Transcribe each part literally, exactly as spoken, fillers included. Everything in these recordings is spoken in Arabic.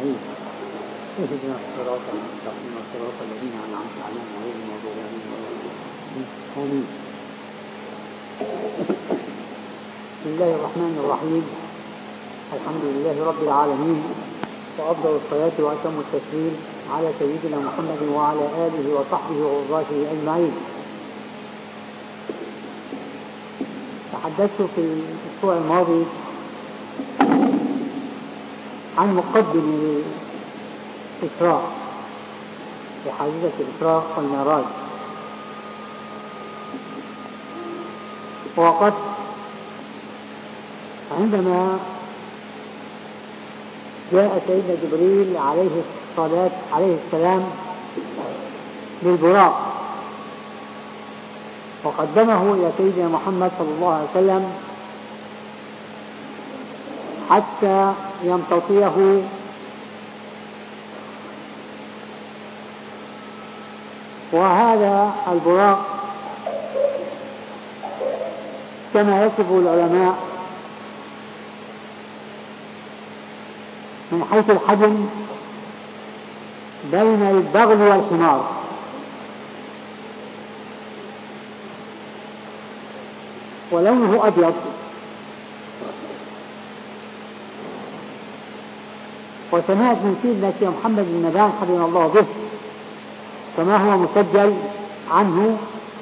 الرحيم اهدنا الصراط المستقيم صراط الذين أنعمت عليهم غير المغضوب عليهم ولا الضالين آمين. بسم الله الرحمن الرحيم. الحمد لله رب العالمين، وأفضل الصلاة وأتم التسليم على سيدنا محمد وعلى آله وصحبه وغراته أجمعين. تحدثت في الأسبوع الماضي عن مقدم الإسراء وحادثة الإسراء والمعراج، وقد عندما جاء سيدنا جبريل عليه الصلاة عليه السلام بالبراق وقدمه إلى سيدنا محمد صلى الله عليه وسلم حتى يمتطيه وهذا البراق كما يصف العلماء من حيث الحجم بين البغل والحمار، ولونه أبيض، وسمعت من سيدنا محمد بن نبان حفظه الله به كما هو مسجل عنه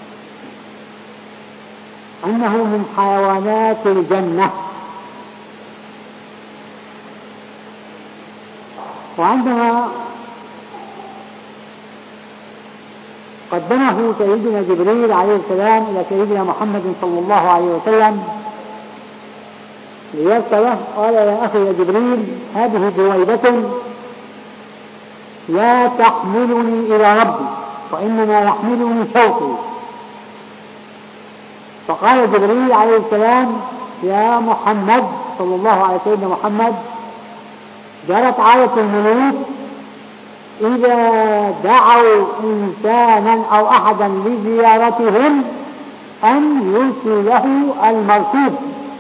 أنه من حيوانات الجنة. وعندما قدمه سيدنا جبريل عليه السلام إلى سيدنا محمد صلى الله عليه وسلم ليرسله، قال: يا أخي يا جبريل، هذه دويبة لا تحملني إلى ربي، وإنما يحملني شوقي. فقال جبريل عليه السلام: يا محمد صلى الله عليه سيدنا محمد، جرت عادة الملوك إذا دعوا إنسانا أو أحدا لزيارتهم أن يرسل له المركوب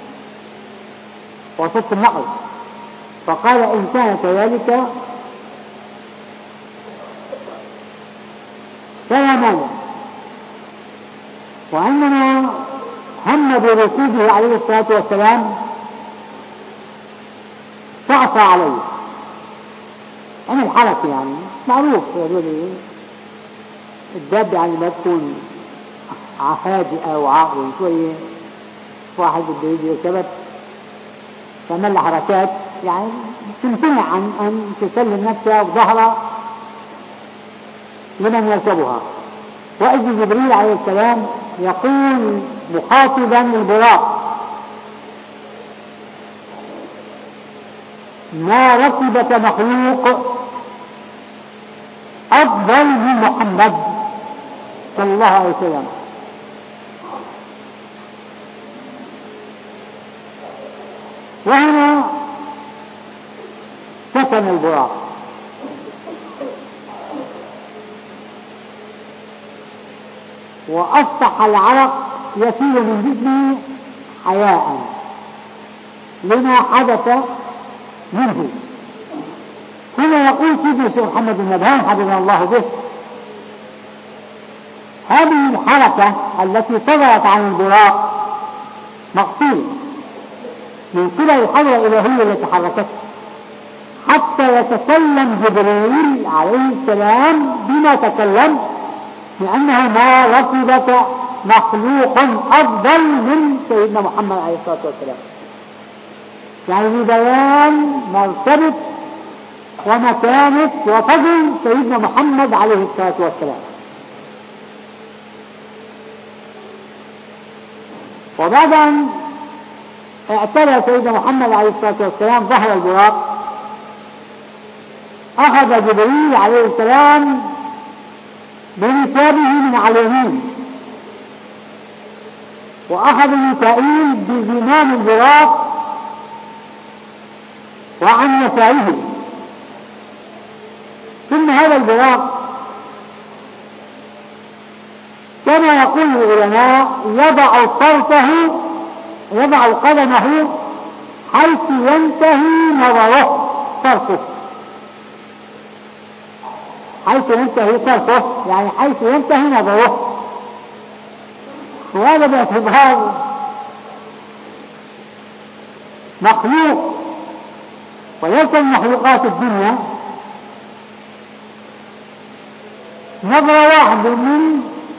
وصف النقل. فقال: إن كان كذلك فلا مانع. وعندما هم بركوبه عليه الصلاة والسلام فعصى عليه عن الحركة، يعني معروف الدابة يعني ما تكون هادئة وعاقلة شوية، واحد بده يجي يركبت تعمل حركات يعني تمتنع عن أن تسلم نفسها وظهرها لمن يركبها. وإذ جبريل عليه السلام يقول مخاطبا البراق: ما ركبك مخلوق أفضل من محمد صلى الله عليه وسلم. وهنا سكن البراق، وأصبح العرق يسيل من جسمه حياء لما حدث منه. هنا يقول سيدنا الشيخ محمد بن نبان حفظه الله به: هذه الحركة التي صدرت عن البراق مقصود من قبل الحضرة الإلهية التي حركته حتى يتكلم جبريل عليه السلام بما تكلم، لأنه ما ركبك مخلوق أفضل من سيدنا محمد عليه الصلاة والسلام، يعني ببيان مرتبة ومكانة وفضل سيدنا محمد عليه الصلاة والسلام. وبعد أن اعتلى سيدنا محمد عليه الصلاة والسلام ظهر البراق، أخذ جبريل عليه السلام بركابه من على اليمين، وأخذ ميكائيل بزمام البراق وعن يساره. ثم هذا البراق كما يقول العلماء يضع طرفه يضع قدمه حيث ينتهي نظره طرفه، حيث ينتهي طرفه، يعني حيث ينتهي نظره، وهذا باعتبار مخلوق وليس من مخلوقات الدنيا نظرة واحدة من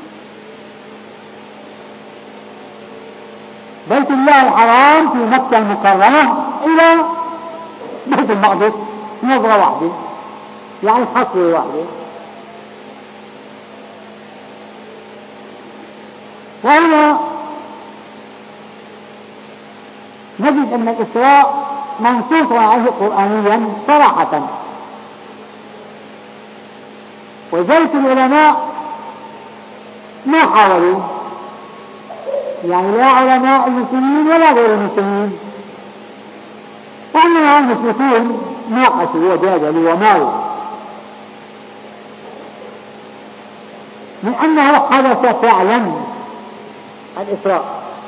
بيت الله الحرام في مكة المكرمة إلى بيت المقدس نظرة واحدة، يعني خطوة واحدة. وهنا نجد أن الإسراء منصوص عليه قرآنيا صراحة، وذلك العلماء ما حاولوا، يعني لا علماء المسلمين ولا غير المسلمين، وإنما المشركون ناقشوا وجادلوا وماروا من أنه حدث فعلا الإسراء،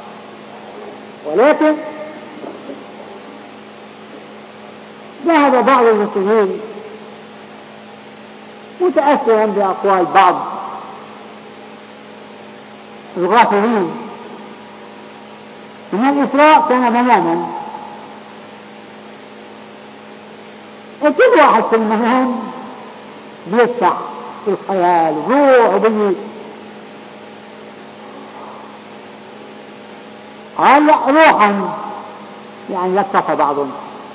ولكن ذهب بعض المسلمين متأثرا بأقوال بعض الغافلين إن الإسراء كان مناما، وكل واحد في المنام بيفتح في الخيال روح وبيت. قال لا، روحا يعني لطف بعضهم.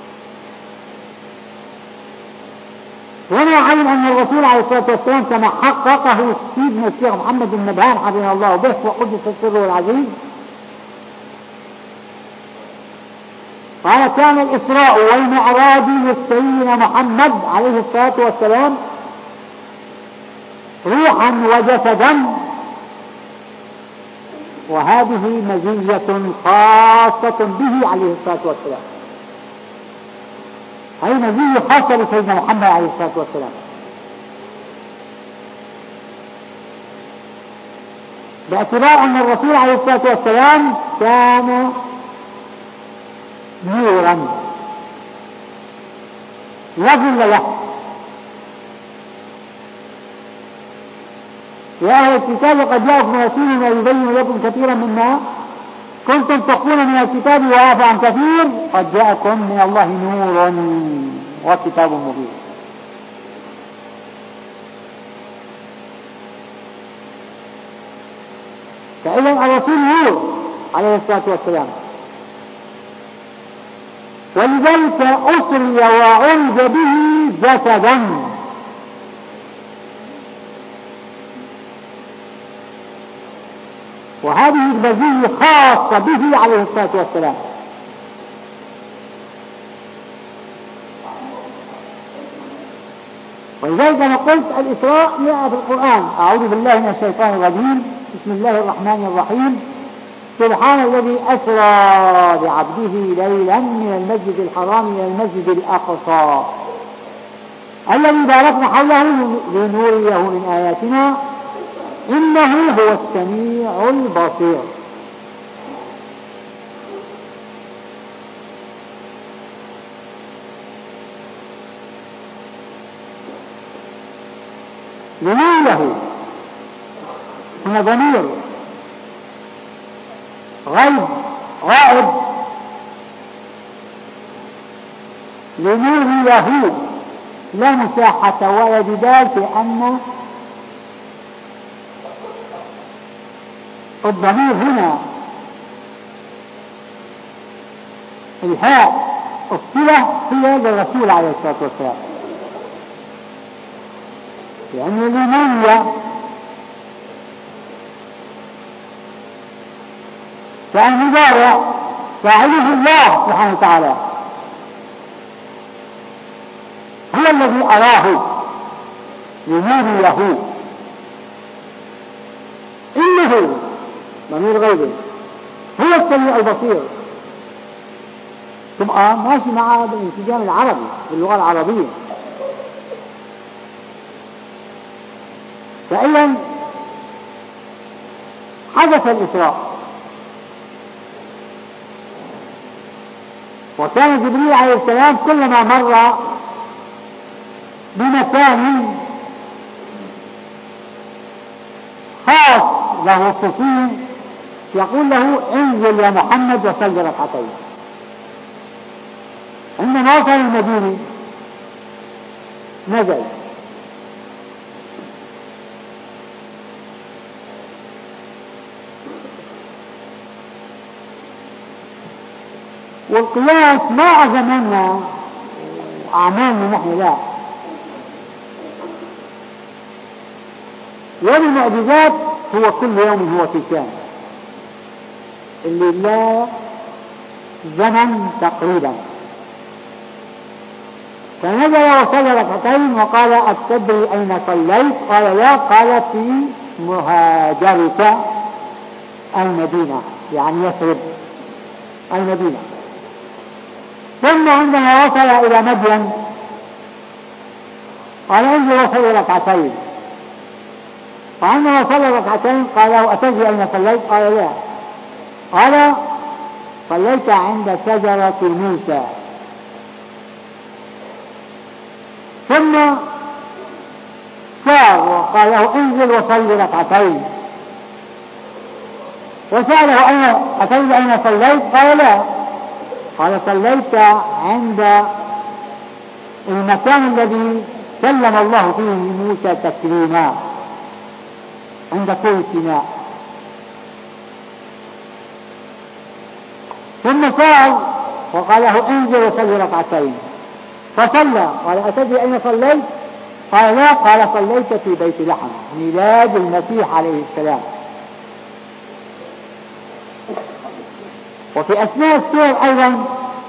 وما علم أن الرسول عليه الصلاة والسلام كما حققه سيدنا الشيخ محمد بن نبهان حفظه الله به وقدس سره العزيز، قال كان الإسراء والمعراج لسيدنا محمد عليه الصلاة والسلام روحا وجسدا، وهذه مزية خاصة به عليه الصلاة والسلام، هذه مزية خاصة لسيدنا محمد عليه الصلاة والسلام، باعتبار أن الرسول عليه الصلاة والسلام كان نورا لا ظل له. يا أهل الكتاب قد جاءكم رسولنا يبين لكم كثيرا مما كنتم تخفون من الكتاب ويعفو عن كثير، قد جاءكم من الله نور وكتاب مبين. فإذا الرسول نور عليه الصلاة والسلام، ولذلك أسري وعرج به جسدا، وهذه المزية خاصة به عليه الصلاة والسلام. ولذلك أنا قلت الإسراء جاء في القرآن. أعوذ بالله من الشيطان الرجيم، بسم الله الرحمن الرحيم. سبحان الذي أسرى بعبده ليلا من المسجد الحرام إلى المسجد الأقصى الذي باركنا حوله لنريه من آياتنا إنه هو السميع البصير. لنريه هنا ضمير غيب غائب، لنريه لا مساحة ولا جدال في أن الضمير هنا الهاء الصلة هي للرسول عليه الصلاة والسلام، لأن لنريه فالمضارع فاعله الله سبحانه وتعالى، هو الذي أراه لنريه، إنه ضمير غيبه هو السميع البصير. تبقى ماشي مع الانسجام العربي باللغة العربية. فإذا حدث الإسراء، وكان جبريل عليه السلام كلما مر بمكان له الصوفيين يقول له انزل يا محمد وصل ركعتين. عندما وصل المدينة نزل والقياس ما أزمنا أعمالنا نحن، لا، والمعجزات هو كل يوم هو في شان، اللي لا زمن تقريبا. فنزل وصلى ركعتين وقال أتدري أين صليت؟ قال لا. قال في مهاجرك المدينة، يعني يثرب المدينة. ثم عندما وصل إلى مدين قال انزل وصلي ركعتين. وعندما صلى ركعتين قال له أتدري أين صليت؟ قال لا. قال صليت عند شجرة موسى. ثم سار وقال له انزل وصلي ركعتين، وسأله أين أتدري أين صليت؟ قال لا. قال صليت عند المكان الذي كلم الله فيه موسى تكليما، عند طور سيناء. ثم سأل وقال له انزل وصلي ركعتين، فصلى. قال أتدري أين صليت؟ قال لا. قال صليت في بيت لحم، ميلاد المسيح عليه السلام. وفي أثناء السير أيضا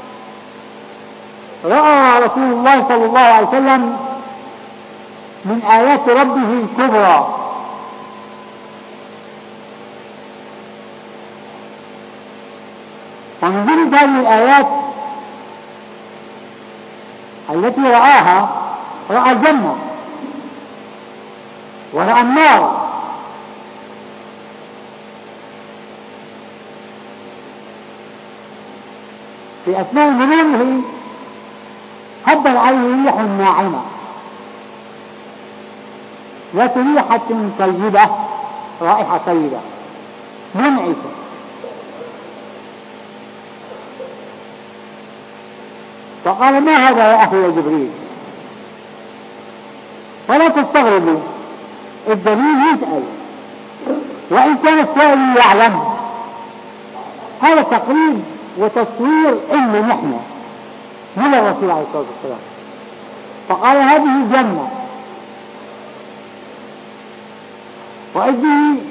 رأى رسول الله صلى الله عليه وسلم من آيات ربه الكبرى، ومن ضمن هذه الآيات التي رآها رأى الجنة ورأى النار. في أثناء منامه هبت عليه ريح ناعمة ذات ريحة طيبة، رائحة طيبة منعشة. فقال ما هذا يا أخي يا جبريل؟ ولا تستغربوا، الدليل يسأل، وإن كان السائل يعلم. هذا تقريب وتصوير إلنا نحن من الرسول عليه الصلاة والسلام. فقال هذه الجنة، وإذ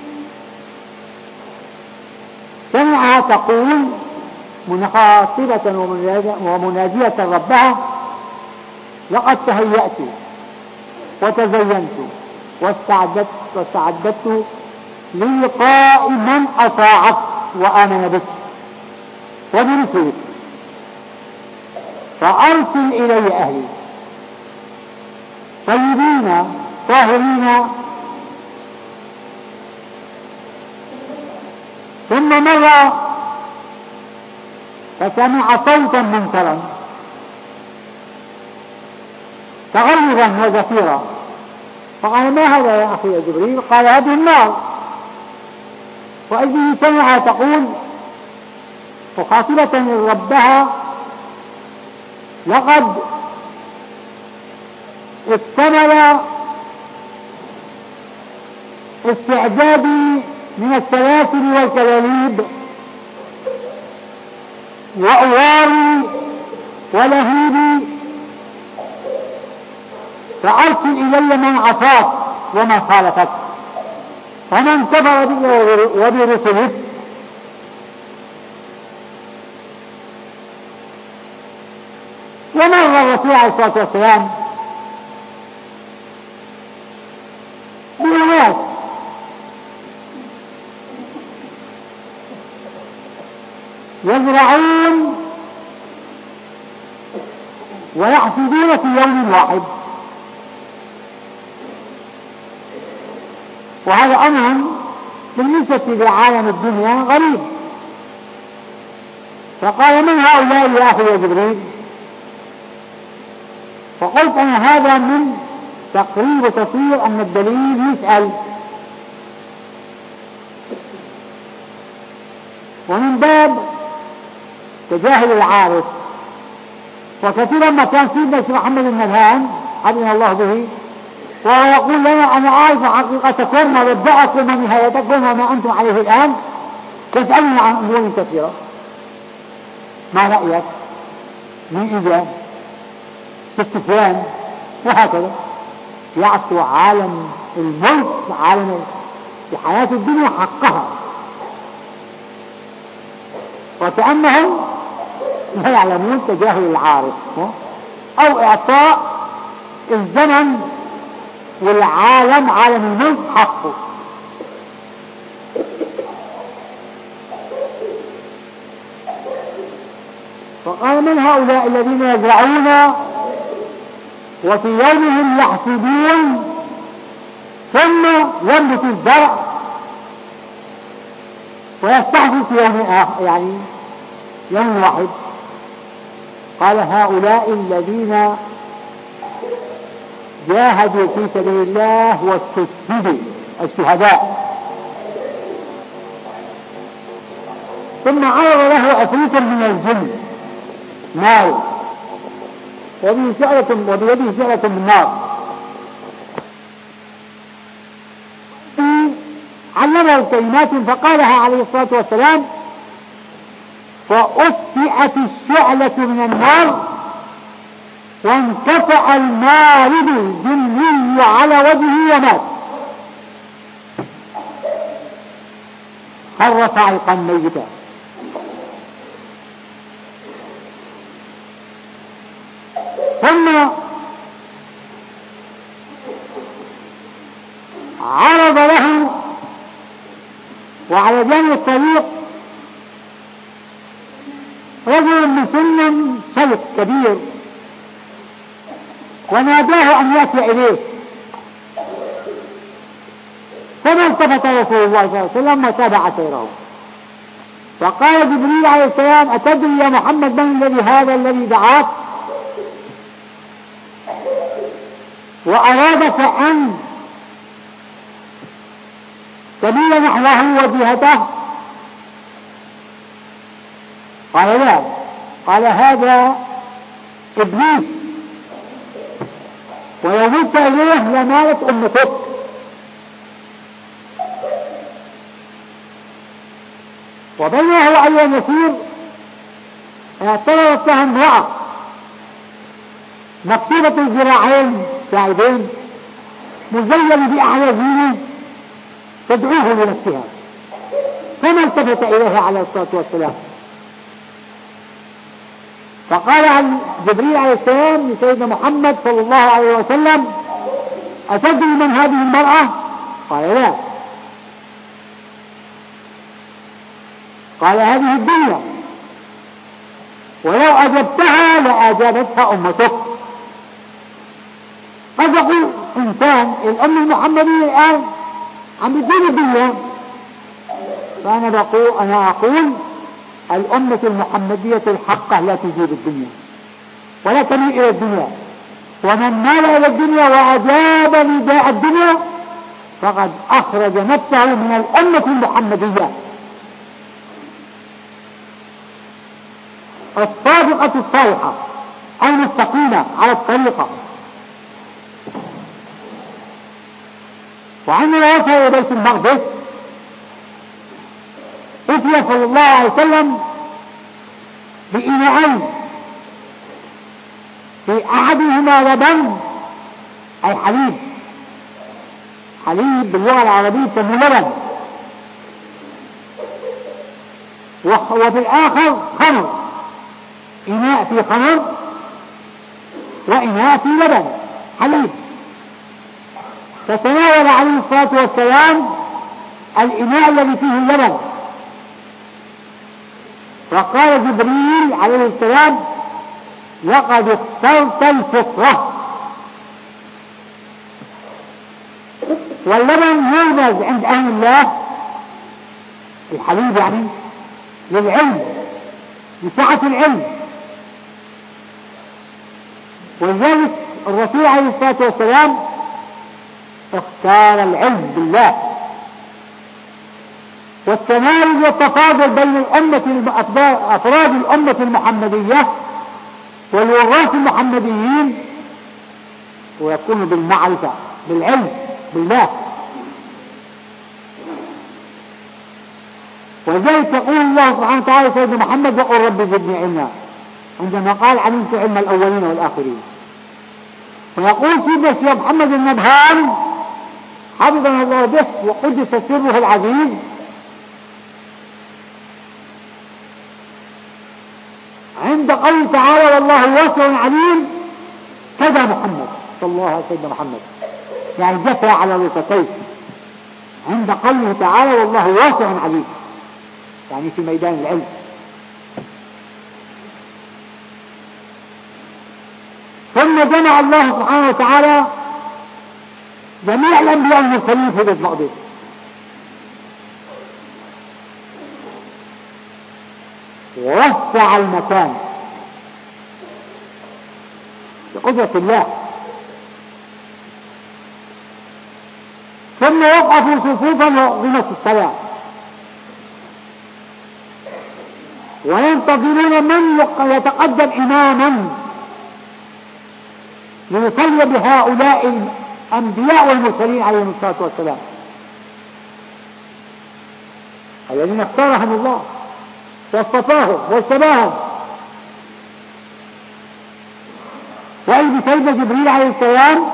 سمعها تقول منخاطبة ومنادية ربها لقد تهيأت وتزينت واستعدت واستعدت للقاء من أطاعت وآمن بك وبرسلك، فأرسل إلي أهلي طيبين طاهرين. ثم مر فسمع صوتا منكرا تغلظا وزفيرا، فقال ما هذا يا أخي يا جبريل؟ قال هذه النار. وإذ سمع تقول مخاطبة ربها لقد اكتمل استعدادي من السلاسل والكلاليب وأواري ولهيبي، فأرسل إلي من عصاك ومن خالفك ومن كفر بك وبرسلك. ومر الرسول عليه الصلاة والسلام بناس يزرعون ويحصدون في يوم واحد، وهذا أمر بالنسبة لعالم الدنيا غريب. فقال من هؤلاء يا أخي يا جبريل؟ فقلت أنا هذا من تقريب تصوير أن الدليل يسأل. ومن باب تجاهل العارف. وكثيرا ما كان سيدنا الشيخ محمد بن نبهان حفظه الله به وهو يقول لنا أنا أعرف حقيقتكم ومبدأكم ونهايتكم وما أنتم عليه الآن، تسألني عن أمور كثيرة، ما رأيك؟ من إجا استفهام وهكذا. يعطوا عالم الملك عالم في حياة الدنيا حقها، وكأنهم لا يعلمون تجاهل العارف أو إعطاء الزمن والعالم عالم الملك حقه. فقال من هؤلاء الذين يزرعون وفي يومهم يحصدون ثم ينبت الزرع ويستحدث في يوم آخر، يعني يوم واحد. قال هؤلاء الذين جاهدوا في سبيل الله واستشهدوا، الشهداء. ثم عرض له عفريتا من الجن نار وبه شعلة وبيده شعلة من نار، علمه الكلمات فقالها عليه الصلاة والسلام، فأطفئت الشعلة من النار وانقطع المارد الجني على وجهه ومات، خر صاعقا ميتا. ثم عرض له وعلى جانب الطريق رجل مسن شيخ كبير وناداه أن يأتي إليه، فما التفت رسول الله صلى الله عليه وسلم وتابع سيره. فقال جبريل عليه السلام أتدري يا محمد من الذي هذا الذي دعاك وأرادك أن تميل نحوه وجهته؟ قال لا. قال هذا إبليس ولو مت إليه لمالت أمتك. وبينه أيها يسير اعترضت له امرأة مكتوبة الذراعين ساعدين مزين بأعلى زينه تدعوه لنفسها، فما التفت إليها عليه الصلاة والسلام. فقال عن جبريل عليه السلام لسيدنا محمد صلى الله عليه وسلم أتدري من هذه المرأة؟ قال لا. قال هذه الدنيا ولو أجبتها لأجابتها أمتك. قد يقول إنسان الأمة المحمدية الآن عم بتجيب الدنيا، فأنا بقول أنا أقول الأمة المحمدية الحقة لا تجيب الدنيا ولا تميل إلى الدنيا، ومن مال إلى الدنيا وأجاب نداء الدنيا فقد أخرج نفسه من الأمة المحمدية الصادقة الصالحة المستقيمة على الطريقة. وعندما وصل إلى بيت المقدس أتي صلى الله عليه وسلم بإناءين، في أحدهما لبن أي حليب، حليب باللغة العربية يسمى لبن، وفي الآخر خمر، إناء في خمر وإناء في لبن حليب. فتناول عليه الصلاة والسلام الإناء الذي فيه اللبن، وقال جبريل عليه السلام لقد اخترت الفطرة. واللبن يرمز عند أهل الله الحليب يعني للعلم، لسعة العلم، ولذلك الرسول عليه الصلاة والسلام اختار العلم بالله والتمايز والتفاضل بين الأمة أفراد الأمة المحمدية والوراث المحمديين، ويكون بالمعرفة بالعلم بالله. ولذلك يقول الله سبحانه وتعالى سيدنا محمد وقل رب زدني علما، عندما قال علمت علم الأولين والآخرين. ويقول سيدنا الشيخ محمد النبهان حفظنا الله به وقدس سره العزيز عند قوله تعالى والله واسع عليم كذا محمد صلى الله عليه وسلم محمد، يعني جثى على وسطيه عند قوله تعالى والله واسع عليم، يعني في ميدان العلم. ثم جمع الله سبحانه وتعالى جميع الأنبياء المرسلين في بيت المقدس، ووسع المكان بقدرة الله. ثم وقفوا صفوفا وأقيمت الصلاة، وينتظرون من يتقدم إماما ليصلي بهؤلاء الأنبياء والمرسلين عليهم الصلاة والسلام الذين اختارهم الله واصطفاهم واجتباهم. وإذ سيدنا جبريل عليه السلام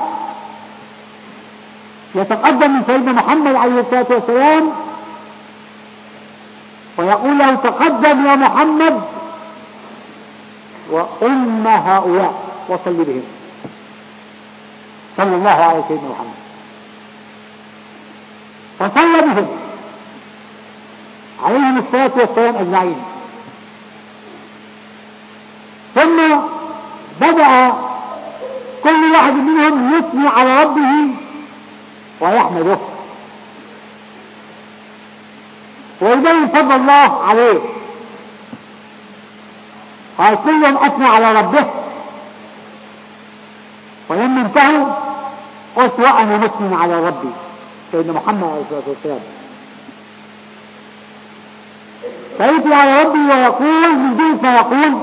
يتقدم من سيدنا محمد عليه الصلاة والسلام ويقول له تقدم يا محمد وأم هؤلاء وصل بهم صلى الله عليه سيدنا محمد، وصلى بهم عليهم الصلاة والسلام أجمعين. ثم بدأ كل واحد منهم يثني على ربه ويحمده ويبين فضل الله عليه، قال كلهم أثنى على ربه. ولما انتهوا قلت وأنا مثني على ربي سيدنا محمد عليه الصلاة والسلام، فيثني على ربي ويقول من دون فيقول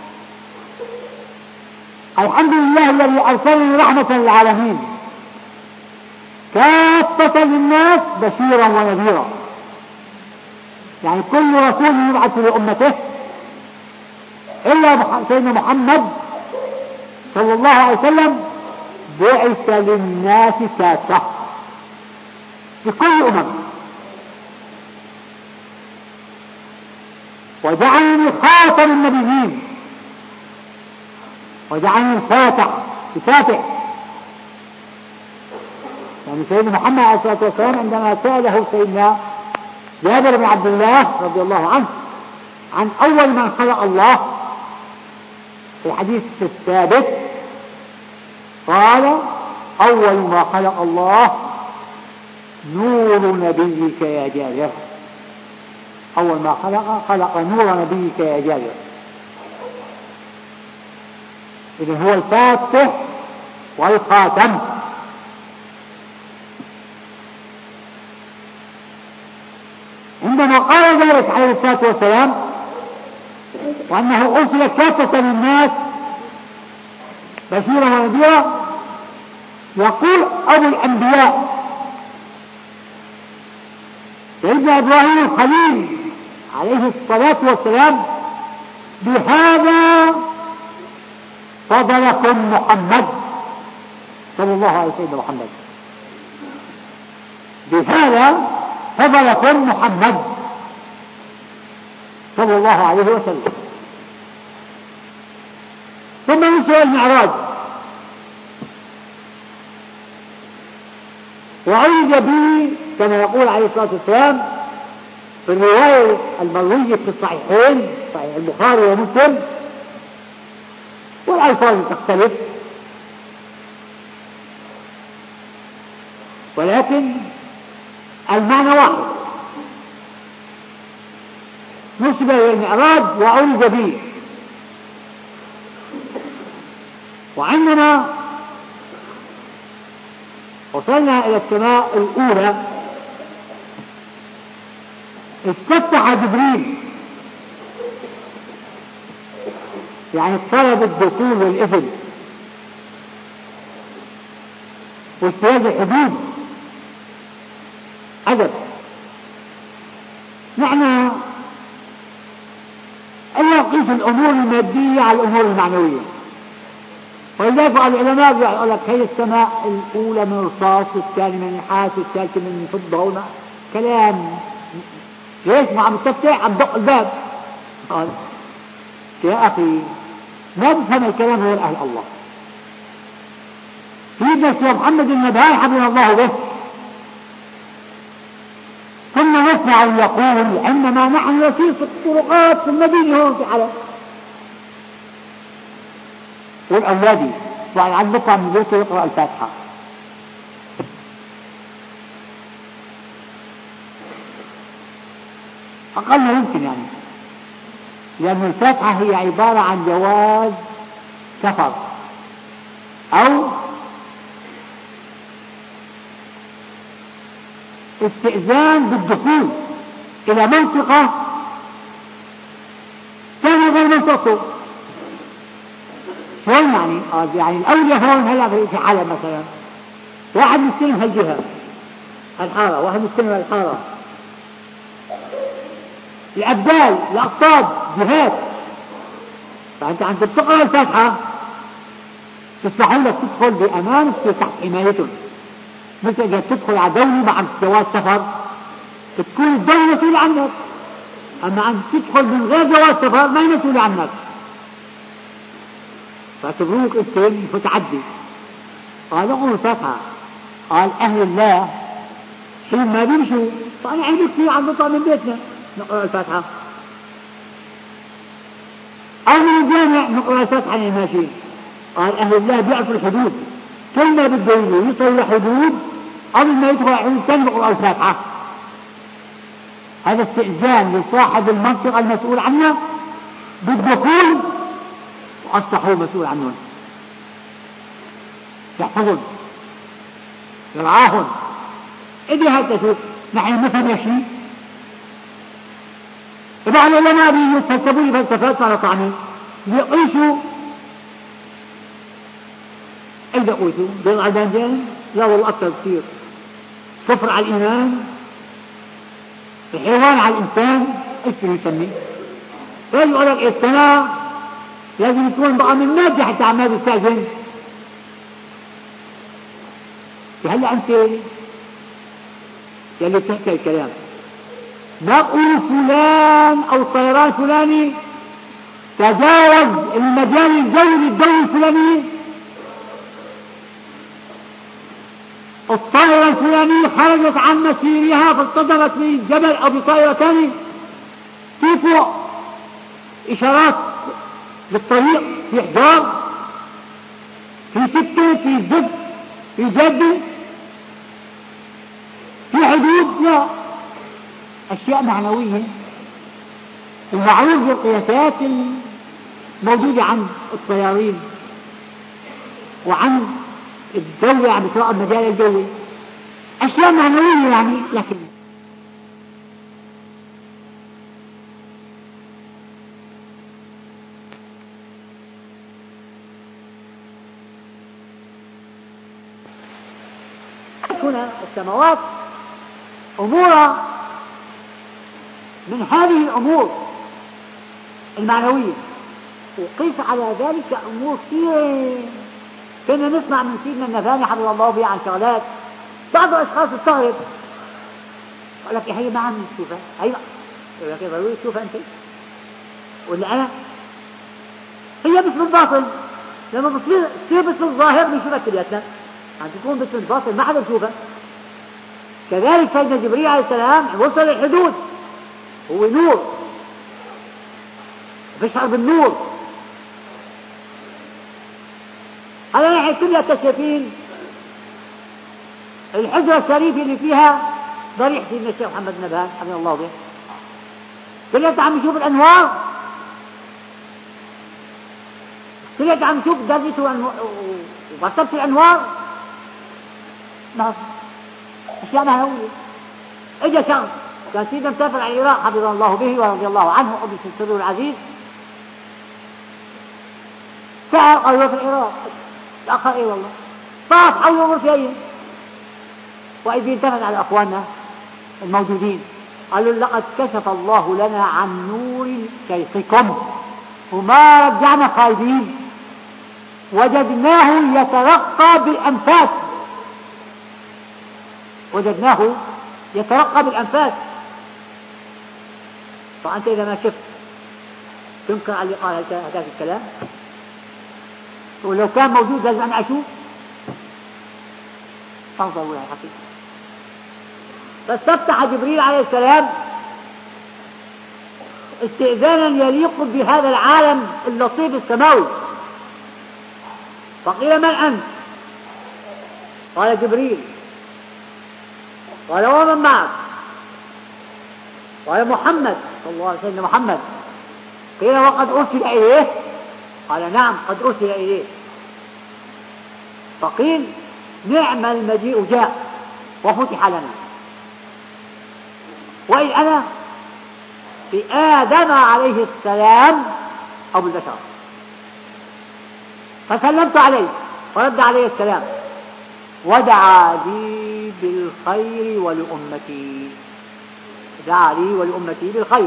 الحمد لله الذي أرسلني رحمة للعالمين كافة للناس بشيرا ونذيرا، يعني كل رسول يبعث لأمته إلا سيدنا محمد صلى الله عليه وسلم بعث للناس كافة في كل أمم، وجعلني خاتم النبيين وجعلني الفاتح بفاتح. يعني سيدنا محمد عليه الصلاة والسلام عندما سأله سيدنا جابر بن عبد الله رضي الله عنه عن أول من خلق الله في الحديث الثابت قال أول ما خلق الله نور نبيك يا جابر، أول ما خلق خلق نور نبيك يا جابر. إذن هو الفاتح والخاتم. عندما قال ذلك عليه الصلاة والسلام وأنه أرسل كافة للناس بشيرا ونذيرا، يقول أبو الأنبياء سيدنا إبراهيم الخليل عليه الصلاة والسلام بهذا فضلكم محمد صلى الله عليه وسلم محمد، بهذا فضلكم محمد صلى الله عليه وسلم. ثم ينشأ المعراج وعيد به كما يقول عليه الصلاة والسلام في الرواية المروية في الصحيحين صحيح البخاري ومسلم، والألفاظ تختلف ولكن المعنى واحد، نسب إلى المعراج وعرج به. وعندما وصلنا إلى السماء الأولى استفتح جبريل، يعني طلب الدخول والإذن واجتياز الحدود. عجب. نحن ألا نقيس الأمور المادية على الأمور المعنوية، ولذلك بعض العلماء يقول لك هي السماء الأولى من رصاص والثانية من نحاس والثالثة من فضة هنا كلام. ليش ما عم تفتح عم دق الباب؟ قال يا أخي ما بفهم الكلام هو أهل الله. سيدنا الشيخ محمد النبهاني حفظه الله به كنا نسمع يقول عندما نحن نسير في الطرقات في المدينة هون في حلب والأولادي وعن عن بطلع من بيته يقرأ الفاتحة، أقل ما يمكن يعني، لأن الفاتحة هي عبارة عن جواز سفر أو استئذان بالدخول إلى منطقة ثانية غير منطقته. شلون يعني؟ آه يعني الأولياء هون هلا في حلب مثلا واحد مستلم هالجهة هالحارة، واحد مستلم هالحارة، الأبدال الأقطاب جهات، فأنت عند تقرأ الفاتحة تسمحوا لك تدخل بأمان تحت حمايتهم. مثل إذا تدخل على دولة مع جواز سفر تكون الدولة مسؤولة عنك، أما أن تدخل من غير جواز سفر ما هي مسؤولة عنك، فاعتبروك أنت متعدي. قال اقرأوا الفاتحة. قال أهل الله حين ما بيمشوا فأنا عندي كثير عم بطلع من بيتنا نقرأ الفاتحة، أو من الجامع نقرأ الفاتحة اللي ماشي. قال أهل الله بيعرفوا الحدود، كل ما بده يصل لحدود قبل ما يدخل حدود ثاني يقرأ الفاتحة. هذا استئذان لصاحب المنطقة المسؤول عنها بالدخول، وأصبح هو مسؤول عنهم، يحفظهم يرعاهم. إذا هذا شوف نحن مثل شيء بعض العلماء بيفلسفوا لي فلسفات على طعمه بيقيسوا. إذا قيسوا بين العددين لا والله أكثر كثير. كفر على الإيمان، الحيوان على الإنسان، إيش بيسميه؟ يقول لك السماء لازم يكون بقى من مادة حتى عمال يستأذن. هلا أنت يلي بتحكي الكلام ما أقول فلان أو الطيران فلاني تجاوز المجال الجوي للدولة الفلانية، الطائرة الفلانية خرجت عن مسيرها فاصطدمت بالجبل أو بطائرة ثانية، في فوق إشارات للطريق، في إحجار، في سكة، في زد، في جد، في حدود. لا، أشياء معنوية المعروف بالقياسات الموجودة عند الطيارين وعند الدولة عم تراقب المجال الجوي، أشياء معنوية يعني. لكن هنا السماوات أمور من هذه الأمور المعنوية، وقيس على ذلك أمور كثيرة. كنا نسمع من سيدنا النبهاني حفظه الله به عن شغلات بعض الأشخاص استغرب قال لك هي ما عم نشوفها، هي يقول لك ضروري تشوفها أنت ولا أنا؟ هي بس بالباطل، لما بتصير تصير بس بالظاهر بنشوفها كلياتنا، عم تكون بس بالباطل ما حدا بشوفها. كذلك سيدنا جبريل عليه السلام وصل الحدود، هو نور بيشعر بالنور. هلا نحن كلها كشافين الحجرة الشريفة اللي فيها ضريح سيدنا الشيخ محمد النبهاني حفظه الله به، كلها عم نشوف الأنوار، كلها عم نشوف درجته ومرتبة الأنوار. ما أشياء معنوية. إجا شخص كان سيدنا مسافر على العراق حفظه الله به ورضي الله عنه قدس سره العزيز. سأل قالوا في العراق تأخر ايه والله طاف حوله مرتين، وإذ ينتفت على أخواننا الموجودين قالوا لقد كشف الله لنا عن نور شيخكم وما رجعنا خايبين، وجدناه يترقى بالأنفاس، وجدناه يترقى بالأنفاس. فأنت إذا ما شفت تنكر على اللي قال هذا الكلام، ولو كان موجود لازم أنا أشوف فانظروا يا حقيقة. فاستفتح جبريل عليه السلام استئذانا يليق بهذا العالم اللطيف السماوي. فقيل من أنت؟ قال جبريل. قال ومن معك؟ قال محمد صلى الله عليه وسلم محمد. قيل وقد أرسل إليه؟ قال نعم قد أرسل إليه. فقيل نعم المجيء جاء وفتح لنا، وإذ أنا بآدم عليه السلام أبو البشر، فسلمت عليه فرد عليه السلام ودعا لي بالخير ولأمتي، دعا لي ولأمتي بالخير.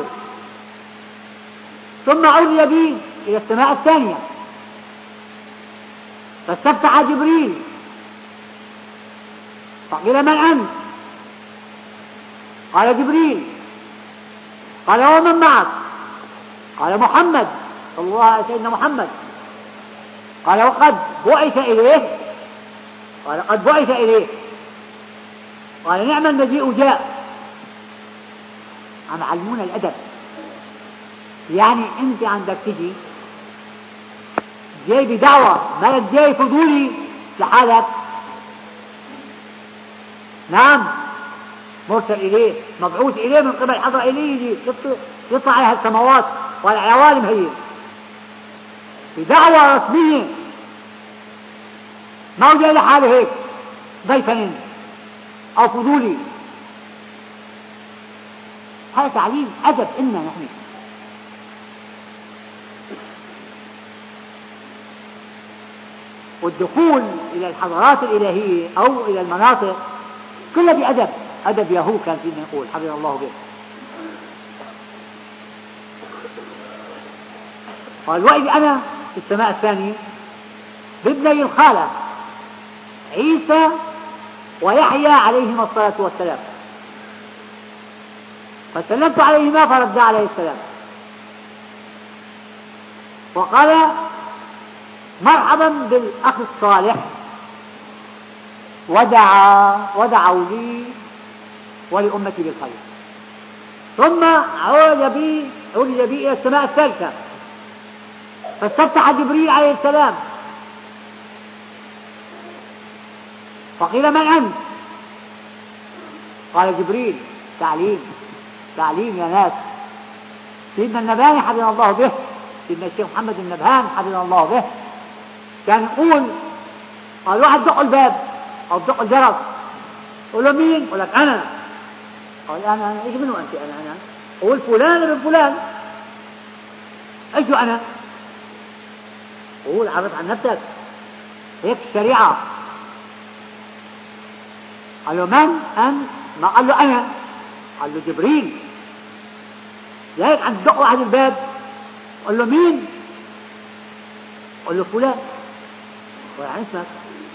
ثم عرج بي إلى السماء الثانية فاستفتح جبريل فقيل من أنت؟ قال جبريل. قال ومن معك؟ قال محمد صلى الله عليه وسلم محمد. قال وقد بعث إليه؟ قال قد بعث إليه. قال نعم المجيء جاء. عم علمونا الأدب، يعني أنت عندك تجي جاي بدعوة ما جاي فضولي لحالك، نعم مرسل إليه مبعوث إليه من قبل حضر إليه يجي يطلع على السماوات وعلى العوالم هي بدعوة رسمية، ما هو جاي لحاله هيك ضيفا أو فضولي. هذا تعليم أدب إنا نحن. والدخول إلى الحضارات الإلهية أو إلى المناطق كلها بأدب، أدب يهو كان فينا نقول حفظ الله به. قال وإذ أنا في السماء الثانية بابني الخالة عيسى ويحيى عليهما الصلاة والسلام، فسلمت عليهما فرد عليه السلام وقال مرحبا بالأخ الصالح، ودعا ودعوا لي ولأمتي بالخير. ثم عرج بي عرج بي إلى السماء الثالثة فاستفتح جبريل عليه السلام فقيل من أنت؟ قال جبريل. تعليم تعليم يا ناس. سيدنا النبهاني حفظه الله به، سيدنا الشيخ محمد النبهان حفظه الله به، كان يقول قال واحد دق الباب أو دق الجرس قول له مين؟ يقول لك أنا. قال أنا أنا إيش منو أنت؟ أنا أنا قول فلان ابن فلان. إيش أنا؟ قول عرف عن نفسك، هيك الشريعة. قال له من أنت؟ ما قال له أنا، قال له جبريل. لهيك عند دق واحد الباب قال له مين؟ قال له فلان. قال عن اسمك،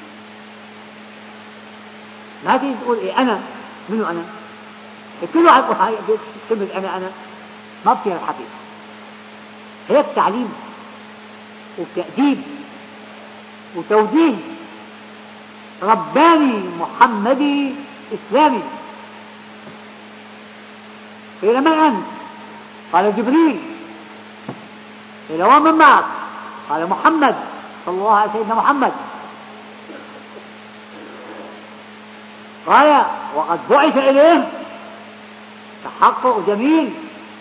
ما تيجي تقول إيه أنا منو أنا؟ كل واحد يقول كلمة أنا أنا ما بصير الحقيقة. هيك تعليم وتأديب وتوجيه رباني محمدي إسلامي. قيل من أنت؟ قال جبريل. قيل ومن معك؟ قال محمد صلى الله عليه وسلم محمد. قال وقد بعث إليه. تحقق جميل،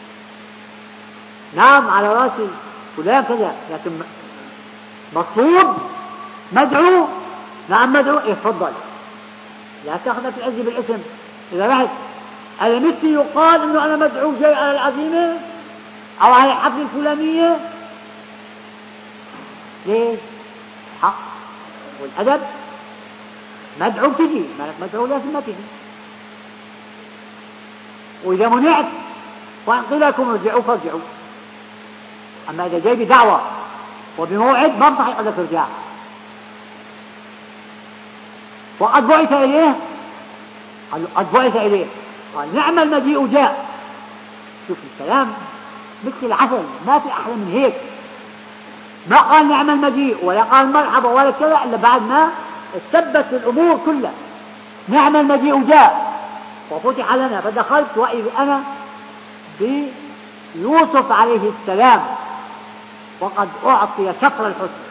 نعم على راسي فلان كذا، لكن مطلوب مدعو. نعم مدعو، اتفضل لا تاخذ في العز بالاسم. إذا رحت هذا مثل يقال انه انا مدعو جاي على العزيمة او على الحفلة الفلانية. ليش؟ الحق والادب مدعو تجي، مالك مدعو لازم ما تجي. واذا منعت وان قيل لكم ارجعوا فارجعوا. اما اذا جاي بدعوة وبموعد ما بصح يقول لك ارجع. وقد بعث اليه، قال قد بعث اليه، قال نعم المجيء جاء. شوف الكلام مثل العسل، ما في احلى من هيك. ما قال نعم المجيء ولا قال مرحبا ولا كذا الا بعد ما ثبت الامور كلها. نعم المجيء جاء وفتح لنا فدخلت واذ انا بيوسف عليه السلام وقد اعطي شطر الحسن،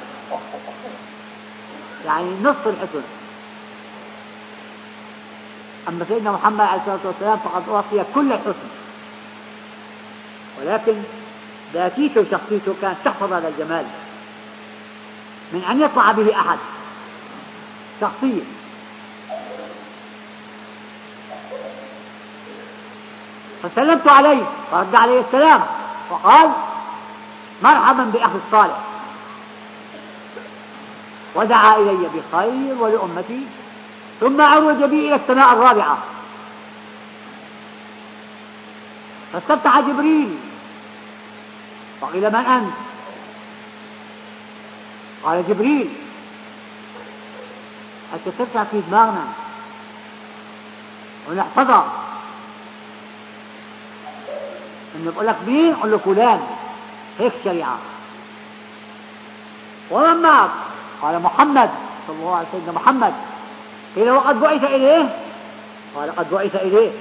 يعني نصف الحسن. اما سيدنا محمد عليه الصلاه والسلام فقد اعطي كل الحسن، ولكن ذاتيته وشخصيته كانت تحفظ هذا الجمال من ان يطلع به احد شخصيا. فسلمت عليه فرد عليه السلام وقال مرحبا باخي الصالح، ودعا الي بخير ولامتي، ثم عرج بي الى السماء الرابعه فاستفتح جبريل فقيل من انت؟ قال جبريل. حتى ترجع في دماغنا ونحفظها، انه بقول لك مين؟ قل له فلان، هيك الشريعه. ومن معك؟ قال محمد صلى الله عليه وسلم. محمد. قيل وقد بعث اليه؟ قال قد بعث اليه.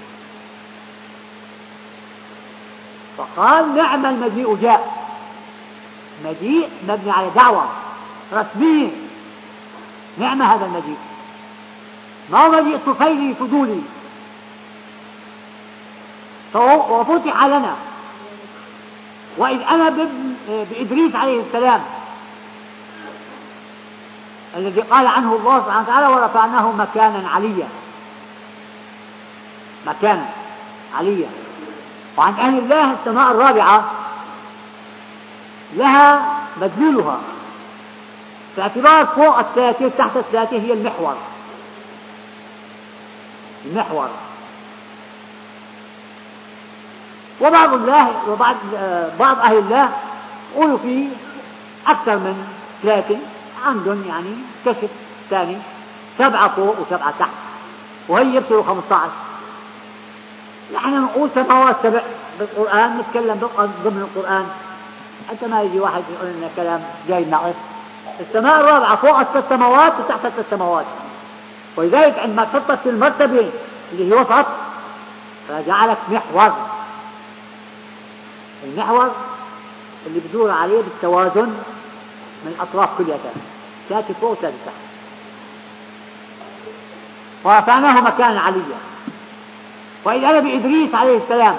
فقال نعم المجيء جاء. مجيء مبني على دعوة رسمية، نعم هذا المجيء، ما مجيء طفيلي فضولي. وفتح لنا وإذ أنا بإدريس عليه السلام الذي قال عنه الله سبحانه وتعالى ورفعناه مكانا عليا، مكانا عليا. وعن أهل الله السماء الرابعة لها مدلولها، باعتبار فوق الثلاثة تحت الثلاثة هي المحور، المحور. وبعض الله وبعض بعض أهل الله قولوا فيه أكثر من ثلاثة، عندهم يعني كشف ثاني سبعة فوق وسبعة تحت، وهي يبصروا خمسة عشر. نحن نقول سماوات سبع بالقرآن، نتكلم ضمن القرآن حتى ما يجي واحد يقول لنا كلام جاي ناقص. السماء الرابعة فوق الثلاث سماوات وتحت الثلاث سماوات، ولذلك عندما تحطت في المرتبة اللي هي وسط فجعلك محور. المحور اللي بدور عليه بالتوازن من الأطراف كلها، ثلاثة فوق وثلاثة تحت. ورفعناه مكانا عليا. وإذ أنا بإدريس عليه السلام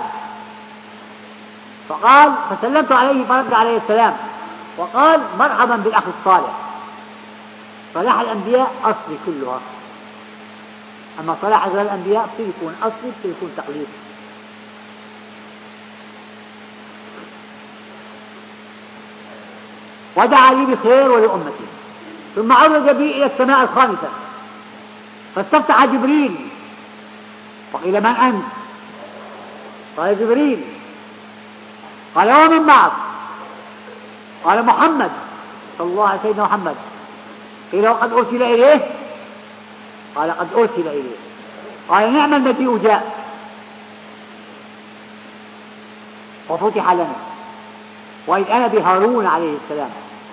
فقال فسلمت عليه فرد عليه السلام وقال مرحبا بالأخ الصالح. صلاح الأنبياء أصلي كلها، أما صلاح غير الأنبياء بصير يكون أصلي بصير يكون تقليد. ودعا لي بخير ولأمتي، ثم عرج بي إلى السماء الخامسة فاستفتح جبريل فقيل من أنت؟ قال جبريل. قال ومن معك؟ قال محمد صلى الله عليه وسلم. محمد. قيل وقد أرسل إليه؟ قال قد أرسل إليه. قال نعم المجيء جاء وفتح لنا وإذ أنا بهارون عليه السلام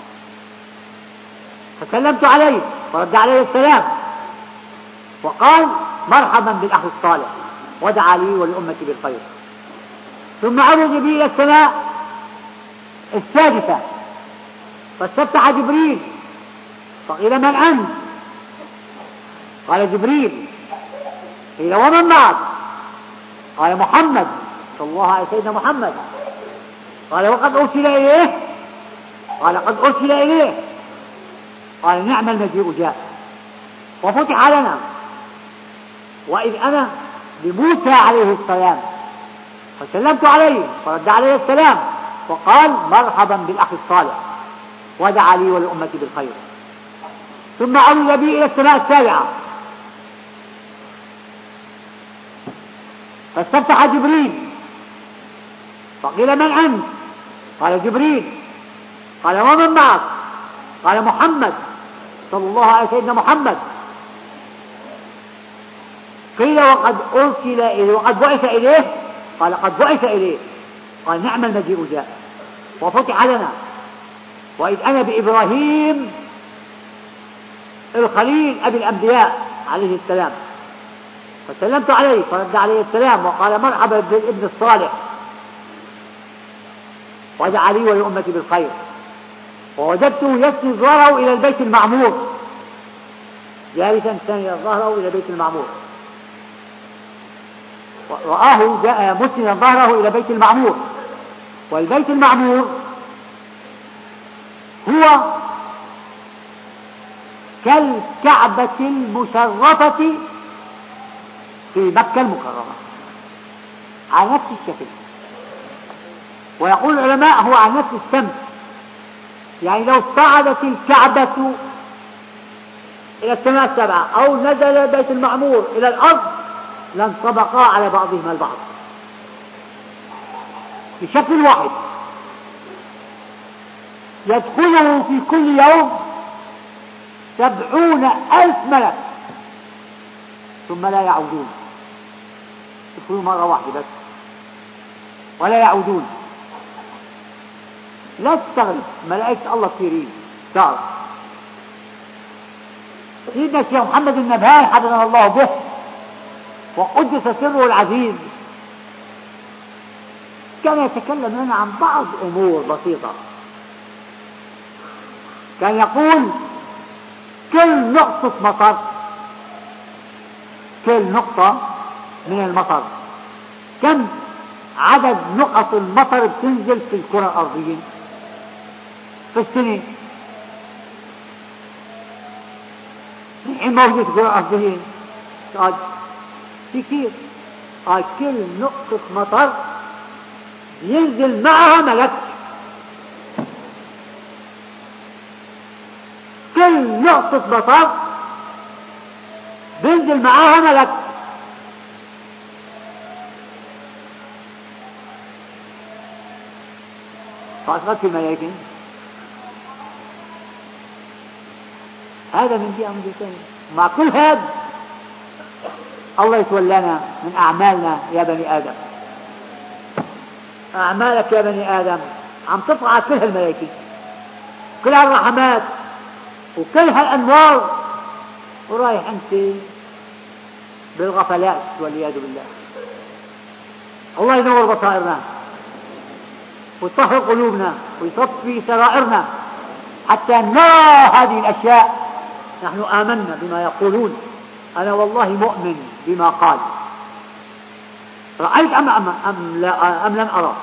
فسلمت عليه فرد عليه السلام وقال مرحبا بالأخ الصالح، ودعا لي ولأمتي بالخير. ثم عرج بي إلى السماء السادسة فاستفتح جبريل فقيل من أنت؟ قال جبريل. قيل ومن معك؟ قال محمد صلى الله عليه وسلم. محمد. قال وقد أرسل إليه؟ قال قد أرسل إليه. قال نعم المجيء جاء وفتح لنا وإذ أنا لموسى عليه السلام، فسلمت عليه فرد عليه السلام وقال مرحبا بالأخ الصالح ودعا لي ولأمتي بالخير. ثم عرج بي إلى السماء السابعة فاستفتح جبريل فقيل من أنت؟ قال جبريل. قال ومن معك؟ قال محمد صلى الله عليه سيدنا محمد. قيل وقد أرسل إليه وقد بعث إليه؟ قال قد بعث إليه. قال نعم المجيء جاء وفتح لنا وإذ أنا بإبراهيم الخليل أبي الأنبياء عليه السلام، فسلمت عليه فرد عليه السلام وقال مرحبا بالابن الصالح ودعا لي ولأمتي بالخير. ووجدته يسند ظهره إلى البيت المعمور، جالسا سند ظهره إلى البيت المعمور، رآه جاء مسندا ظهره إلى بيت المعمور. والبيت المعمور هو كالكعبة المشرفة في مكة المكرمة على نفس الشكل. ويقول العلماء هو على نفس السمت، يعني لو صعدت الكعبة إلى السماء السبعة أو نزل بيت المعمور إلى الأرض لانطبقا على بعضهما البعض بشكل واحد. يدخله في كل يوم سبعون ألف ملك ثم لا يعودون، يدخلون مرة واحدة بس ولا يعودون. لا تستغرب ملائكة الله كثيرين. تعرف سيدنا الشيخ محمد النبهاني حفظنا الله به وقدس سره العزيز كان يتكلم لنا عن بعض أمور بسيطة. كان يقول كل نقطة مطر كل نقطة من المطر كم عدد نقط المطر بتنزل في الكرة الأرضية في السنة؟ الحين موجود في الكرة الأرضية قال كثير. قال كل نقطة مطر ينزل معها ملك، كل نقطة مطر بينزل معها ملك. فأصغت في الملائكة. هذا من جهة من جهة ثانية. مع كل هذا الله يتولانا من أعمالنا يا بني آدم. أعمالك يا بني آدم عم تطلع كل هالملائكة كل هالرحمات وكل هالأنوار ورايح أنت بالغفلات والعياذ بالله. الله ينور بصائرنا ويطهر قلوبنا ويصفي سرائرنا حتى نرى هذه الأشياء. نحن آمنا بما يقولون، أنا والله مؤمن بما قال. رأيت أم, أم, أم, لا أم لم أرى؟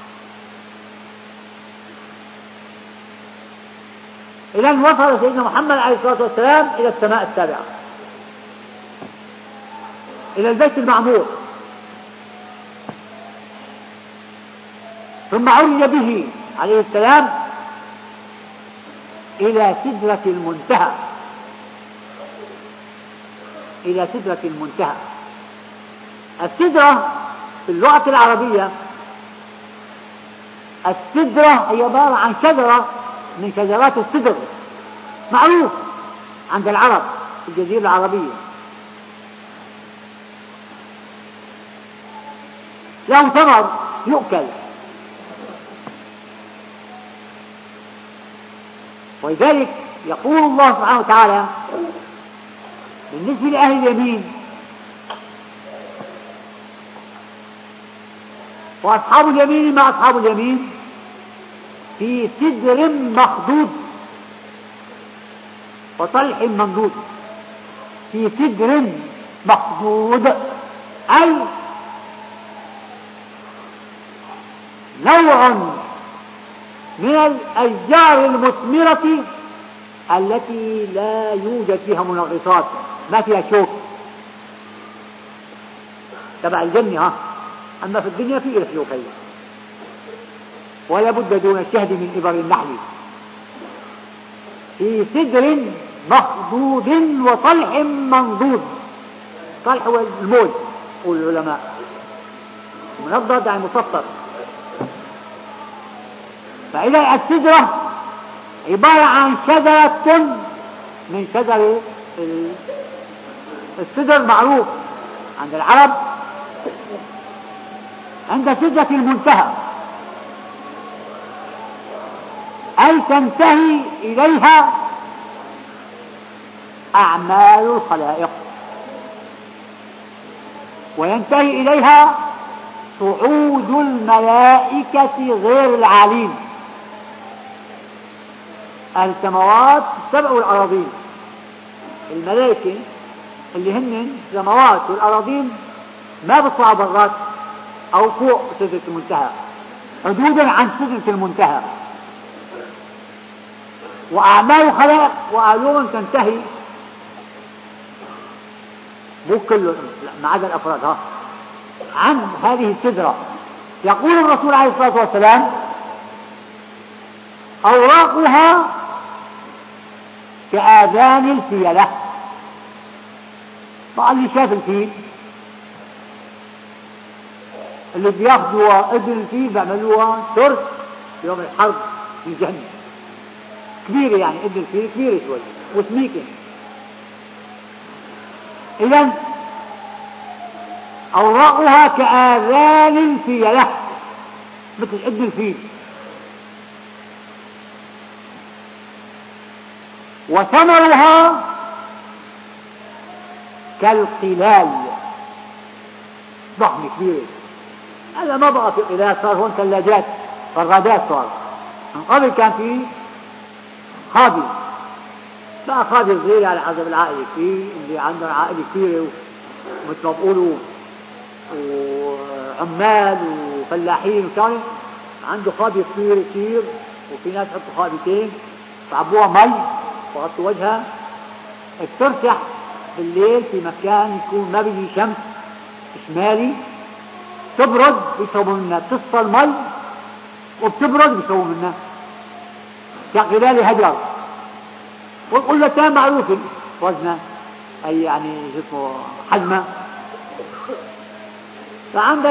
إلى أن وصل سيدنا محمد عليه الصلاة والسلام إلى السماء السابعة إلى البيت المعمور، ثم عرج به عليه السلام إلى سدرة المنتهى إلى سدرة المنتهى. السدرة في اللغة العربية السدرة هي عبارة عن شجرة من شجرات السدر معروف عند العرب في الجزيرة العربية، له ثمر يؤكل. ولذلك يقول الله سبحانه وتعالى بالنسبة لأهل اليمين وأصحاب اليمين ما أصحاب اليمين في سدر مخضود وطلح ممدود. في سدر مخضود أي نوع من الأشجار المثمرة التي لا يوجد فيها منغصات، ما فيها شوك. تبع الجنة ها. أما في الدنيا في إلف يوكي، ولا بد دون الشهد من إبر النحل في سدر مخضود وطلح منضود. طلح هو الموز يقول العلماء، منضد يعني مسطر. فإذا السدرة عبارة عن شجرة من شجر السدر معروف عند العرب عند سدرة المنتهى، أي تنتهي إليها أعمال الخلائق، وينتهي إليها صعود الملائكة غير العالين. السماوات السبع والأراضين، الملائكة اللي هن السماوات والأراضين ما بيطلعوا برات أو فوق سدرة المنتهى، حدودا عن سدرة المنتهى. وأعمال الخلائق وأعلوم تنتهي مو كله ما عدا الأفراد ها عن هذه السدرة. يقول الرسول عليه الصلاة والسلام أوراقها كآذان الفيلة. طبعا اللي شاف الفيل اللي بياخدوا ابن الفيل بيعملوها ترس يوم الحرب في الجنة كبيرة، يعني ابن الفيل كبيرة شوي وسميكة. إذن أوراقها كآذان الفيلة مثل ابن الفيل، وثمرها كالقلال ضخم كبير. هذا ما بقى في قلال، صار هون ثلاجات فرادات. صار من قبل كان في خابي، بقى خابي صغير على حسب العائلة، في اللي عندهم عائلة كبيرة مثل ما بقولوا وعمال وفلاحين وكان عنده خابي كبير كثير، وفي ناس يحطوا خابتين صعبوها مي وغطوا وجهها بترتاح بالليل في مكان يكون ما بيجي شمس شمالي، تبرد بيشربوا منها، بتصفى المي وبتبرد بيشربوا منها كغلال هجر. والقلتان معروفة وزنها أي يعني جسمه حجمه. فعندك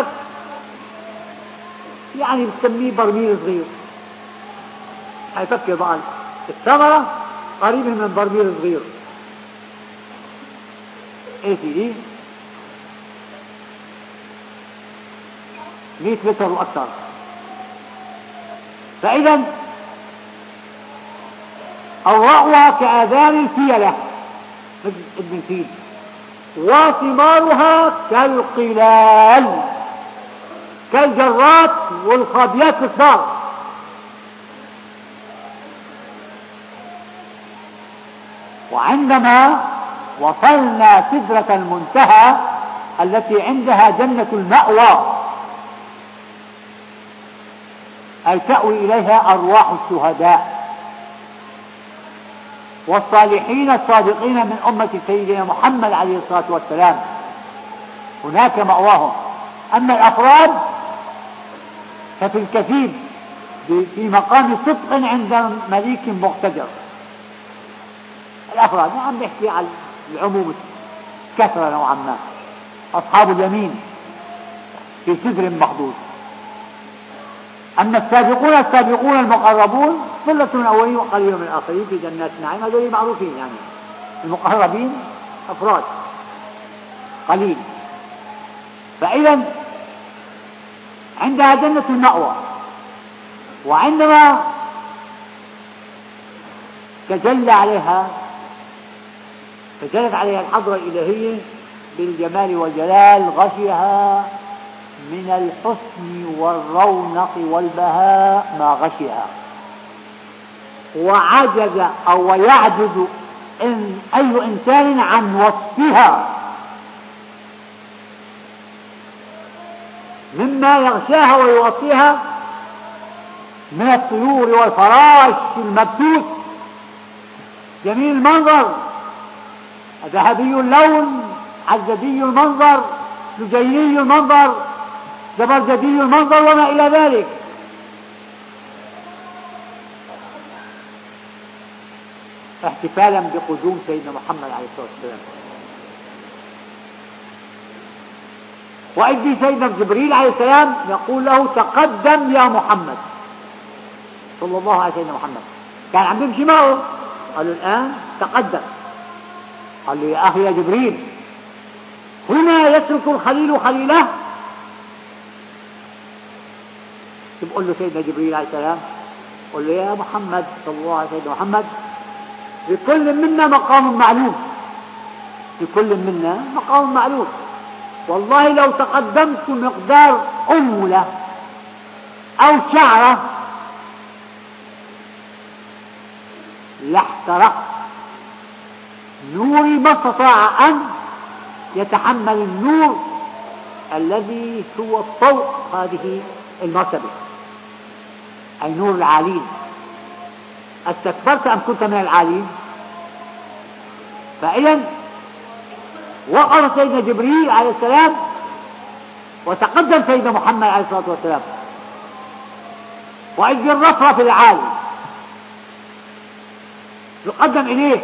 يعني بتسميه برميل صغير، حيفكر بقى الثمرة قريبة من برميل صغير. ايه سيدي مئة لتر واكثر. فاذا اوراقها كاذان الفيلة مثل ابن الفيل، وثمارها كالقلال كالجرات والخابيات الصغار. وعندما وصلنا سدرة المنتهى التي عندها جنة المأوى، أي تأوي إليها أرواح الشهداء والصالحين الصادقين من أمة سيدنا محمد عليه الصلاة والسلام، هناك مأواهم. أما الأفراد ففي الكثير في مقام صدق عند مليك مقتدر. الأفراد عم نحكي على العموم كثرة نوعا ما. أصحاب اليمين في سدر مخضود. أما السابقون السابقون المقربون ثلة من الأولين وقليل من الآخرين في جنات النعيم، هذول معروفين. يعني المقربين أفراد قليل. فإذا عندها جنة المأوى، وعندما تجلى عليها تجلت عليها الحضرة الإلهية بالجمال والجلال، غشيها من الحسن والرونق والبهاء ما غشيها، وعجز أو يعجز إن أي إنسان عن وصفها مما يغشاها ويغطيها من الطيور والفراش المبثوث جميل المنظر، ذهبي اللون، عزبي المنظر، لجيني المنظر، زبرجدي المنظر، وما إلى ذلك. احتفالا بقدوم سيدنا محمد عليه الصلاة والسلام. وإذ سيدنا جبريل عليه السلام يقول له تقدم يا محمد صلى الله عليه سيدنا محمد، كان عم يمشي معه، قال له الآن تقدم. قال له يا أخي يا جبريل، هنا يترك الخليل خليله؟ بقول له سيدنا جبريل عليه السلام، قل له يا محمد صلى الله عليه سيدنا محمد، لكل منا مقام معلوم، لكل منا مقام معلوم. والله لو تقدمت مقدار أنملة أو شعرة لاحترقت، نوري ما استطاع أن يتحمل النور الذي هو فوق هذه المرتبة، أي نور العالين. استكبرت أم كنت من العالين؟ فإذا وقف سيدنا جبريل عليه السلام وتقدم سيدنا محمد عليه الصلاة والسلام، وإذ الرفرف العالي يقدم إليه،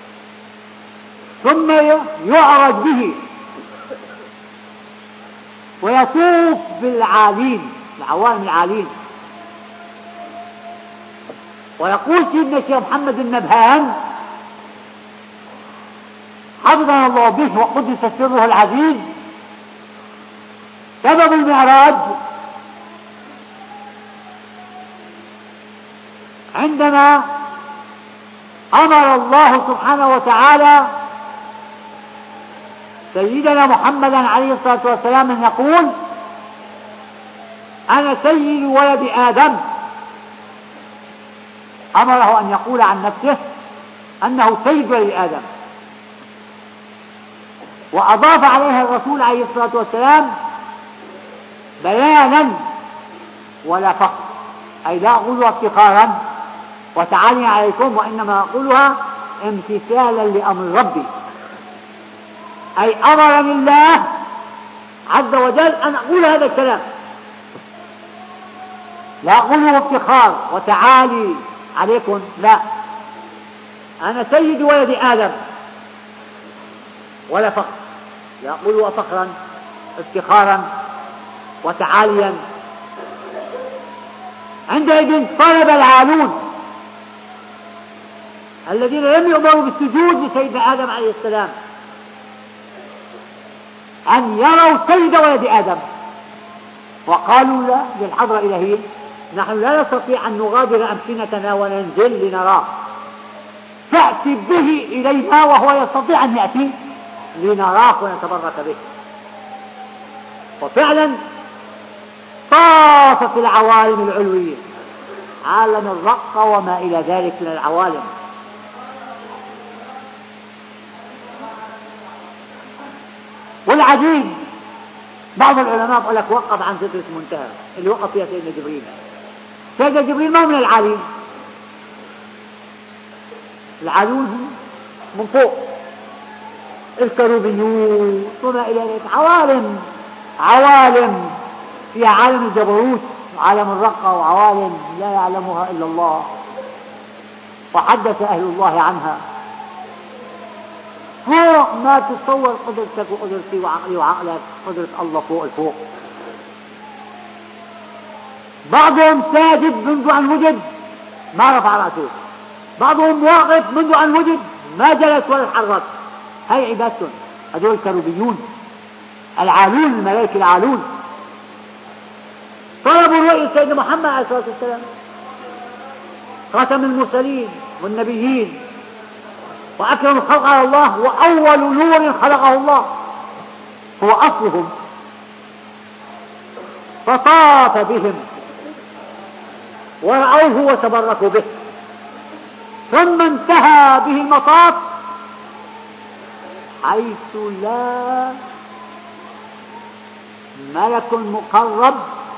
ثم يعرج به ويطوف بالعالين، العوالم العالين. ويقول سيدنا الشيخ محمد النبهان حفظنا الله به وقدس سره العزيز، سبب المعراج عندما أمر الله سبحانه وتعالى سيدنا محمدا عليه الصلاة والسلام أن يقول أنا سيد ولد آدم. أمره أن يقول عن نفسه أنه سيد ولد آدم، وأضاف عليها الرسول عليه الصلاة والسلام بيانا ولا فخر، أي لا أقولها افتخارا وتعالي عليكم، وإنما أقولها امتثالا لأمر ربي، أي أمرني الله عز وجل أن أقول هذا الكلام، لا أقوله افتخار وتعالي عليكم، لا، أنا سيد ولد آدم ولا فخر، لا أقوله فخرا افتخارا وتعاليا. عندئذ طلب العالون الذين لم يؤمروا بالسجود لسيدنا آدم عليه السلام أن يروا سيد ولد آدم، وقالوا لا للحضرة الإلهية نحن لا نستطيع أن نغادر أمكنتنا وننزل لنراه، فأتي به إلينا وهو يستطيع أن يأتي لنراه ونتبرك به. وفعلا طافت العوالم العلوية، عالم الرق وما إلى ذلك من العوالم، والعجيب بعض العلماء قال لك وقف عن سدرة المنتهى اللي وقف فيها سيدنا جبريل. سيدنا جبريل ما من العالين، العالون هم من فوق الكروبيون وما إلى ذلك، عوالم عوالم فيها عالم الجبروت وعالم الرقة وعوالم لا يعلمها إلا الله، وحدث أهل الله عنها فوق ما تتصور قدرتك وقدرتي وعقلي وعقلك، قدرة الله فوق الفوق. بعضهم ساجد منذ أن وجد ما رفع رأسه، بعضهم واقف منذ أن وجد ما جلس ولا تحرك، هاي عبادتهم، هذول الكروبيون العالون، الملائكة العالون. طلبوا رؤية سيدنا محمد عليه الصلاة والسلام خاتم المرسلين والنبيين وأكرم الخلق على الله، وأول نور خلقه الله هو أصلهم، فطاف بهم ورأوه وتبركوا به، ثم انتهى به المطاف حيث لا ملك مقرب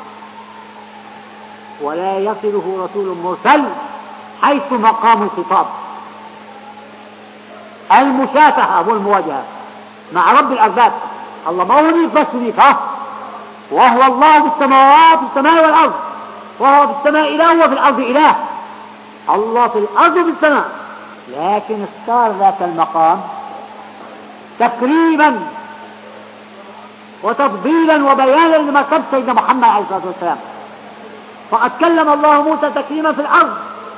ولا يصله رسول مرسل، حيث مقام الخطاب، المشافهة والمواجهة مع رب الأرباب الله ما هو بس هنيك، ها، وهو الله في السماوات، في السماء والأرض، وهو في السماء إله وفي الأرض إله. الله في الأرض وفي السماء، لكن اختار ذاك المقام تكريما وتفضيلا وبيانا لمرتبة سيدنا محمد عليه الصلاة والسلام. فقد كلم الله موسى تكريما في الأرض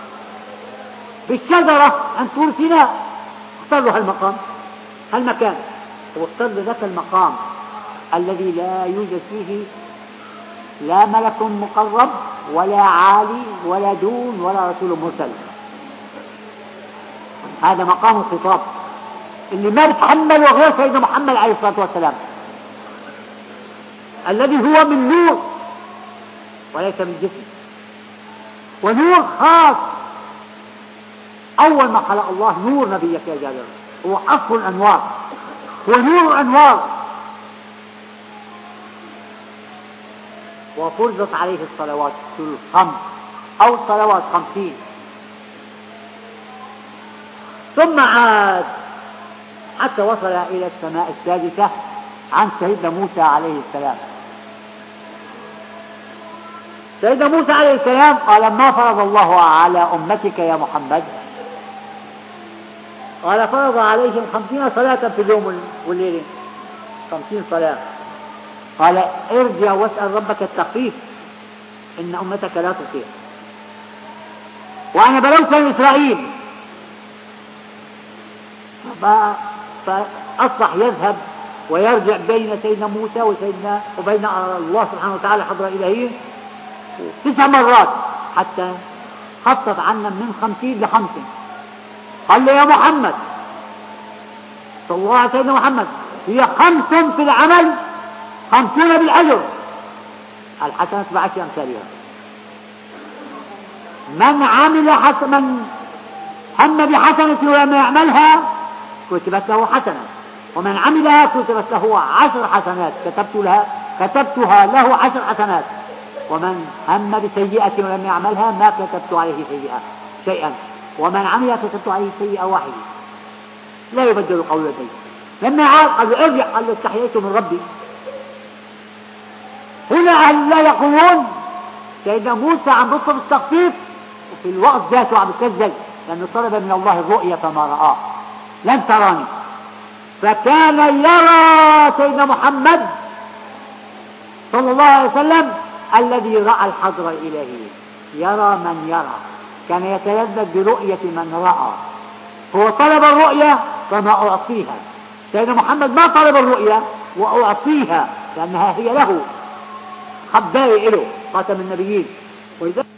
بالشجرة عند طور سيناء، اختار له هالمقام هالمكان، واختار له ذاك المقام الذي لا يوجد فيه لا ملك مقرب ولا عالي ولا دون ولا رسول مرسل. هذا مقام الخطاب اللي ما يتحمله غير سيدنا محمد عليه الصلاة والسلام، الذي هو من نور وليس من جسم، ونور خاص. أول ما خلق الله نور نبيك يا جابر، هو أصل الأنوار، هو نور الأنوار. وفرضت عليه الصلوات الخمس أو الصلوات خمسين، ثم عاد حتى وصل إلى السماء السادسة عن سيدنا موسى عليه السلام. سيدنا موسى عليه السلام قال: ما فرض الله على أمتك يا محمد؟ قال: فرض عليهم خمسين صلاة في اليوم والليلة، خمسين صلاة. قال: ارجع واسأل ربك التخفيف، إن أمتك لا تطيع. وأنا بلوت بني إسرائيل، فأصبح يذهب ويرجع بين سيدنا موسى وسيدنا وبين الله سبحانه وتعالى حضرة إلهية تسع مرات، حتى خفف عنا من خمسين لخمسين. قال له: يا محمد صلى الله عليه سيدنا محمد، هي خمس في العمل خمسون بالأجر، الحسنة بعشر أمثالها. من عمل حسن من هم بحسنة ولم يعملها كتبت له حسنة، ومن عملها كتبت له عشر حسنات، كتبت لها كتبتها له عشر حسنات. ومن هم بسيئة ولم يعملها ما كتبت عليه سيئة شيئا، ومن عملها كتبت عليه سيئة واحدة لا يبدل قول لدي. لما عاد قال له: ارجع، قال له: استحييت من ربي. هنا أهل الله يقولون سيدنا موسى عم بيطلب التخفيف، وفي الوقت ذاته عم يكذب، لأنه طلب من الله الرؤية فما رآه، لن تراني. فكان يرى سيدنا محمد صلى الله عليه وسلم الذي رأى الحضرة الإلهية، يرى من يرى، كان يتلذذ برؤية من رأى. هو طلب الرؤية فما أعطيها، سيدنا محمد ما طلب الرؤية وأعطيها، لأنها هي له، خبايا له، خاتم النبيين.